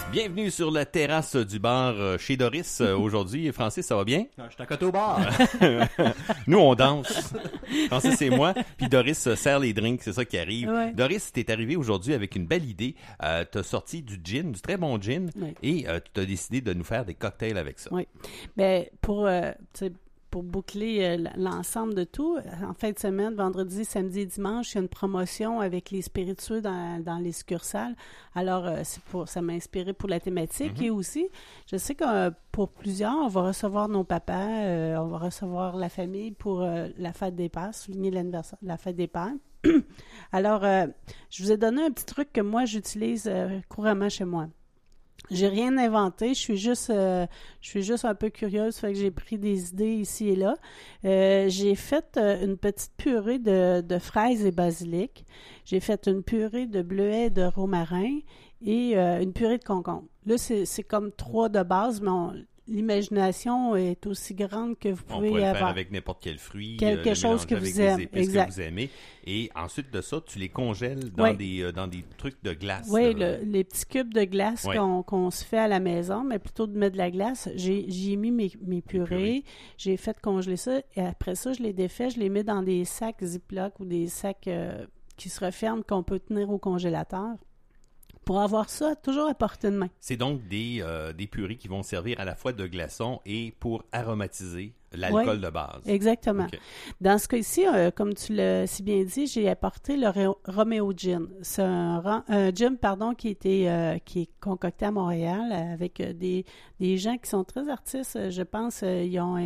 Bienvenue sur la terrasse du bar chez Doris aujourd'hui. Francis, ça va bien? Je suis à côté au bar. Nous, on danse. Francis et moi. Puis Doris sert les drinks, c'est ça qui arrive. Ouais. Doris, t'es arrivé aujourd'hui avec une belle idée. T'as sorti du gin, du très bon gin, Oui. et tu as décidé de nous faire des cocktails avec ça. Oui. Ben, pour boucler l'ensemble de tout, en fin de semaine, vendredi, samedi et dimanche, il y a une promotion avec les spiritueux dans les succursales. Alors, ça m'a inspiré pour la thématique. Et aussi, je sais que pour plusieurs, on va recevoir nos papas, on va recevoir la famille pour la fête des pères, souligner l'anniversaire de la fête des pères. Alors, je vous ai donné un petit truc que moi, j'utilise couramment chez moi. J'ai rien inventé, je suis juste un peu curieuse, fait que j'ai pris des idées ici et là. J'ai fait une petite purée de fraises et basilic. J'ai fait une purée de bleuets et de romarin et une purée de concombre. Là, c'est comme 3 de base, mais l'imagination est aussi grande que vous pouvez On pourrait le avoir. faire avec n'importe quel fruit. Quelque chose que avec vous des aimez. épices Exact. que vous aimez. Et ensuite de ça, tu les congèles dans des trucs de glace. Oui, les petits cubes de glace Ouais. qu'on se fait à la maison, mais plutôt de mettre de la glace, j'y ai mis mes purées, j'ai fait congeler ça, et après ça, je les défais, je les mets dans des sacs Ziploc ou des sacs qui se referment qu'on peut tenir au congélateur pour avoir ça toujours à portée de main. C'est donc des purées qui vont servir à la fois de glaçons et pour aromatiser l'alcool de base. Exactement. Okay. Dans ce cas-ci, comme tu l'as si bien dit, j'ai apporté le Romeo Gin. C'est un gin qui est concocté à Montréal avec des gens qui sont très artistes. Je pense ils ont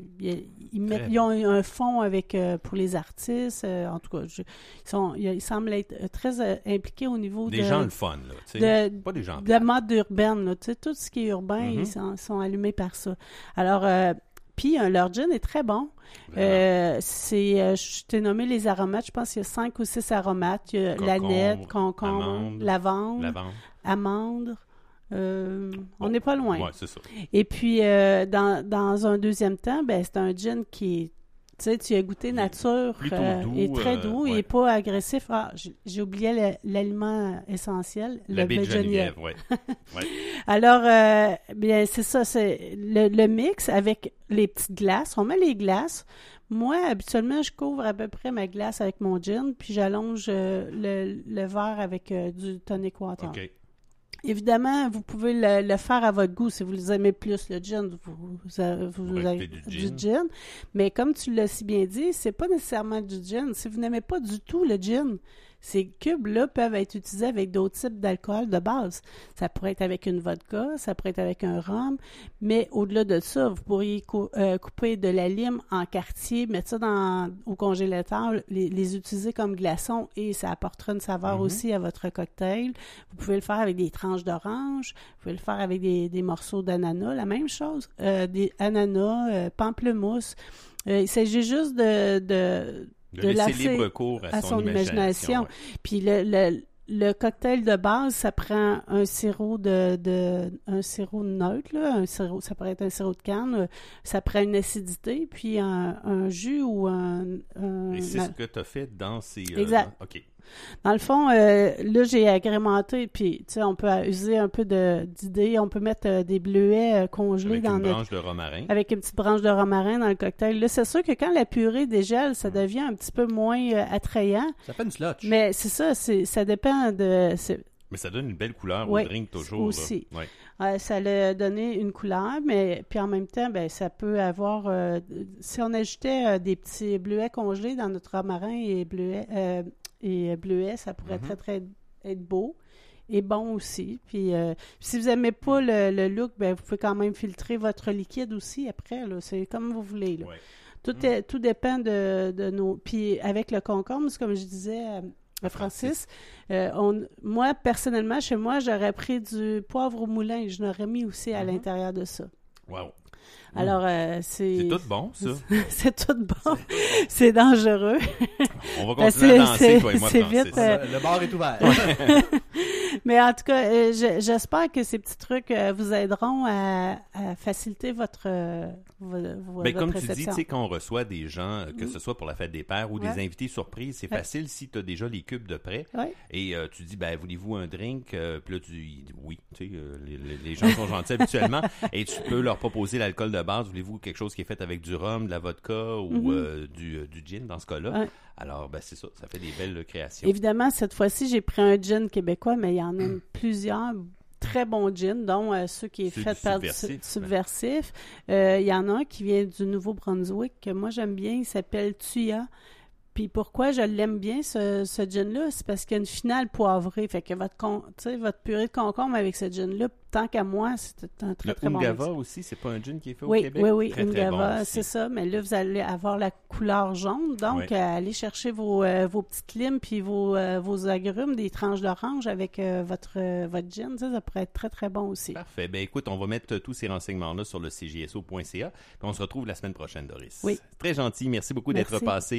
un fonds avec pour les artistes. En tout cas, ils semblent être très impliqués au niveau des gens le fun, là. Tu sais, pas des gens de la mode urbaine. Là, tu sais, tout ce qui est urbain, ils sont allumés par ça. Alors, puis leur gin est très bon. Je t'ai nommé les aromates. Je pense qu'il y a 5 ou 6 aromates. Il y a l'aneth, concombre, lavande, amande. On n'est pas loin. Ouais, c'est ça. Et puis, dans un deuxième temps, c'est un gin qui est, tu sais, tu as goûté nature, doux, est très doux, il n'est pas agressif. Ah, j'ai oublié l'aliment essentiel, la baie de Geneviève, oui. Ouais. Alors, bien, c'est ça, c'est le mix avec les petites glaces. On met les glaces. Moi, habituellement, je couvre à peu près ma glace avec mon gin, puis j'allonge le verre avec du tonic water. OK. Évidemment, vous pouvez le faire à votre goût. Si vous aimez plus le gin, vous avez du gin. Mais comme tu l'as si bien dit, c'est pas nécessairement du gin. Si vous n'aimez pas du tout le gin, ces cubes-là peuvent être utilisés avec d'autres types d'alcool de base. Ça pourrait être avec une vodka, ça pourrait être avec un rhum, mais au-delà de ça, vous pourriez couper de la lime en quartier, mettre ça au congélateur, les utiliser comme glaçons et ça apportera une saveur aussi à votre cocktail. Vous pouvez le faire avec des tranches d'orange, vous pouvez le faire avec des morceaux d'ananas, la même chose, des ananas, pamplemousse. Il s'agit juste de laisser libre cours à son imagination. Puis le cocktail de base, ça prend un sirop un sirop neutre, là, ça pourrait être un sirop de canne, ça prend une acidité, puis un jus ou Et c'est ce que tu as fait dans ces... Exact. OK. Dans le fond, là, j'ai agrémenté, puis, tu sais, on peut user un peu d'idées. On peut mettre des bleuets congelés avec une branche de romarin. Avec une petite branche de romarin dans le cocktail. Là, c'est sûr que quand la purée dégèle, ça devient un petit peu moins attrayant. Ça fait une slotch. Mais c'est ça, ça dépend de... Mais ça donne une belle couleur au drink toujours. Aussi. Là. Ouais. Ça l'a donné une couleur, mais puis en même temps, ça peut avoir... si on ajoutait des petits bleuets congelés dans notre romarin et bleuets, ça pourrait très, très être beau et bon aussi. Puis si vous n'aimez pas le look, vous pouvez quand même filtrer votre liquide aussi après. Là, c'est comme vous voulez. Là. Ouais. Tout dépend de nos... Puis avec le concombre, c'est comme je disais... Francis, moi, personnellement, chez moi, j'aurais pris du poivre au moulin. Je l'aurais mis aussi à l'intérieur de ça. Wow. Alors, c'est tout bon, ça. C'est tout bon. C'est dangereux. On va continuer à danser, toi et moi, c'est Francis. vite. Le bar est ouvert. Mais en tout cas, j'espère que ces petits trucs vous aideront à faciliter votre Ben, votre comme tu dis, réception. tu sais, quand on reçoit des gens, que ce soit pour la fête des pères ou des Ouais. invités surprises, c'est Ouais. facile si tu as déjà les cubes de prêt. Ouais. Et tu dis, ben, voulez-vous un drink? Puis là, tu dis oui. Tu sais, les gens sont gentils habituellement. Et tu peux leur proposer l'alcool de base. Voulez-vous quelque chose qui est fait avec du rhum, de la vodka ou du gin dans ce cas-là? Ouais. Alors, ben, c'est ça. Ça fait des belles créations. Évidemment, cette fois-ci, j'ai pris un gin québécois, mais il y en a plusieurs très bons gins, dont ceux qui est Ceux fait du par Subversif, Subversif. Il y en a un qui vient du Nouveau-Brunswick, que moi j'aime bien, il s'appelle Tuya. Puis pourquoi je l'aime bien, ce gin-là, c'est parce qu'il y a une finale poivrée. Fait que votre purée de concombre avec ce gin-là, tant qu'à moi, c'est un très, Le très bon Ungava mix. aussi, c'est pas un gin qui est fait au Oui, Québec? oui, Très, très Ungava, bon aussi. c'est ça. Mais là, vous allez avoir la couleur jaune. Donc, Oui. allez chercher vos petites limes puis vos agrumes, des tranches d'orange avec votre gin. Ça pourrait être très, très bon aussi. Parfait. Ben écoute, on va mettre tous ces renseignements-là sur le cjso.ca. Puis on se retrouve la semaine prochaine, Doris. Oui. Très gentil. Merci beaucoup d'être Merci. passé.